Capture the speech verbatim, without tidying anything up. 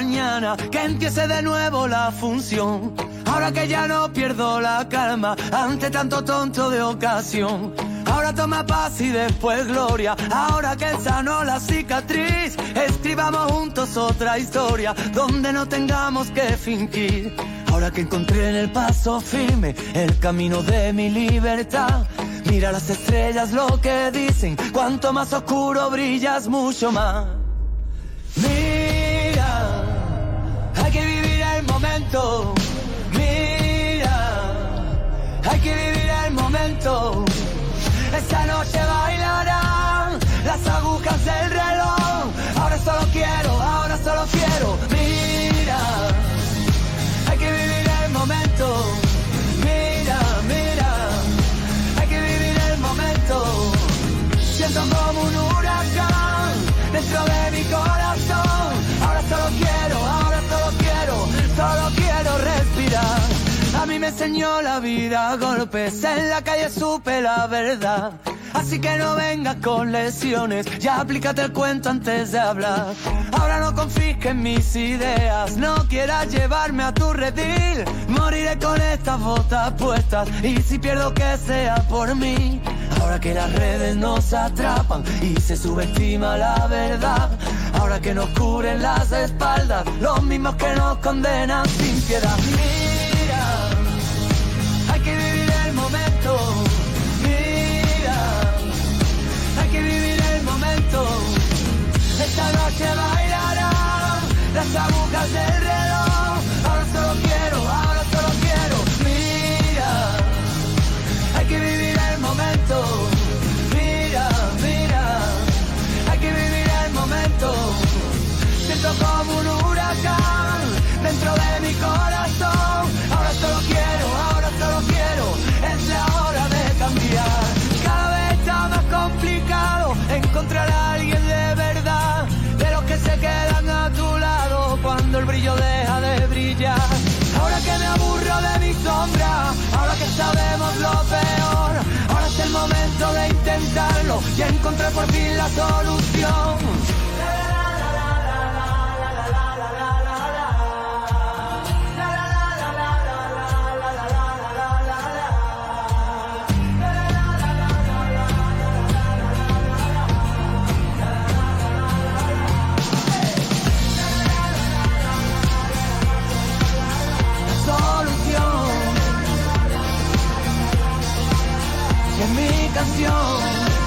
mañana, que empiece de nuevo la función. Ahora que ya no pierdo la calma ante tanto tonto de ocasión. Ahora toma paz y después gloria. Ahora que sanó la cicatriz, escribamos juntos otra historia donde no tengamos que fingir. Ahora que encontré en el paso firme el camino de mi libertad, mira las estrellas lo que dicen, cuanto más oscuro brillas mucho más. Mira, hay que vivir el momento. Mira, hay que vivir el momento. Esta noche bailarán las agujas del reloj. Ahora solo quiero, ahora solo quiero. Mira, hay que vivir el momento. Mira, mira, hay que vivir el momento. Siento como un huracán dentro de mi corazón. Ahora solo quiero, ahora solo quiero, solo quiero respirar. A mí me enseñó la vida a golpes, en la calle supe la verdad. Así que no vengas con lesiones, ya aplícate el cuento antes de hablar. Ahora no confisques mis ideas, no quieras llevarme a tu redil. Moriré con estas botas puestas, y si pierdo que sea por mí. Ahora que las redes nos atrapan y se subestima la verdad. Ahora que nos cubren las espaldas los mismos que nos condenan sin piedad. Mira, hay que vivir el momento. Mira, hay que vivir el momento. Esta noche bailarán las agujas del reloj. Ahora solo quiero, ahora solo quiero. Mira, hay que vivir el momento. Mira, mira, hay que vivir el momento. Siento como un huracán dentro de mi corazón. Ahora solo quiero, ahora solo quiero. Es la hora de cambiar. Cada vez está más complicado encontrar a alguien de verdad, de los que se quedan a tu lado cuando el brillo deja de brillar. Ahora que me aburro de mi sombra, ahora que sabemos lo peor, ahora es el momento de intentarlo. Ya encontré por fin la solución. En mi canción.